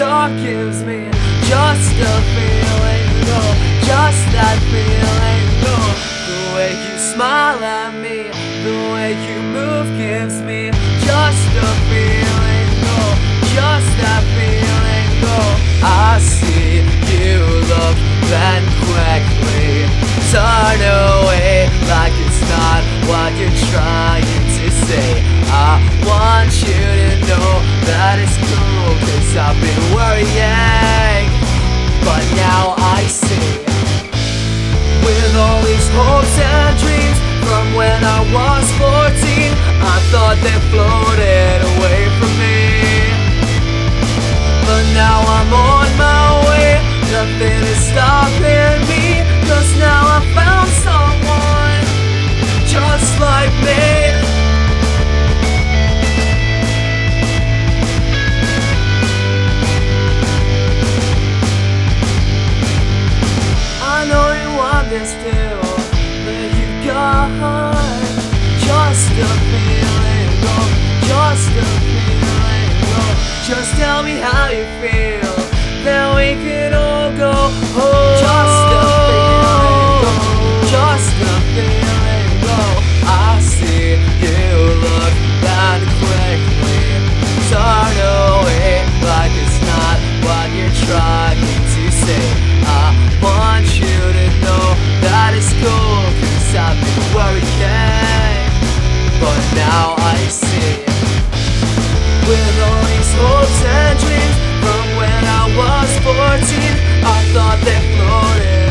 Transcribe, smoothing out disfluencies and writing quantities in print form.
talk gives me just a feeling, oh, just that feeling, oh. The way you smile at me, the way you move gives me just a feeling, oh, just that feeling, oh. I see you look, then quickly turn away like it's not what you're trying to say. I want you to know that it's cool, 'cause I've been worrying, but now I see. With all these hopes and dreams from when I was 14, I thought they floated away from me. But now I'm on my way, nothing is stopping me, 'cause now I found someone just like me. I know you want this too, but you got just a feeling, oh, just a feeling, oh. Just tell me how you feel, then we can all go home. Just a feeling, oh, just a feeling, oh. I see you look, then quickly turn away like it's not what you're trying to say. I want you to know that it's cool, 'cause I've been worrying, but now I see. With all these hopes and dreams from when I was 14, I thought they floated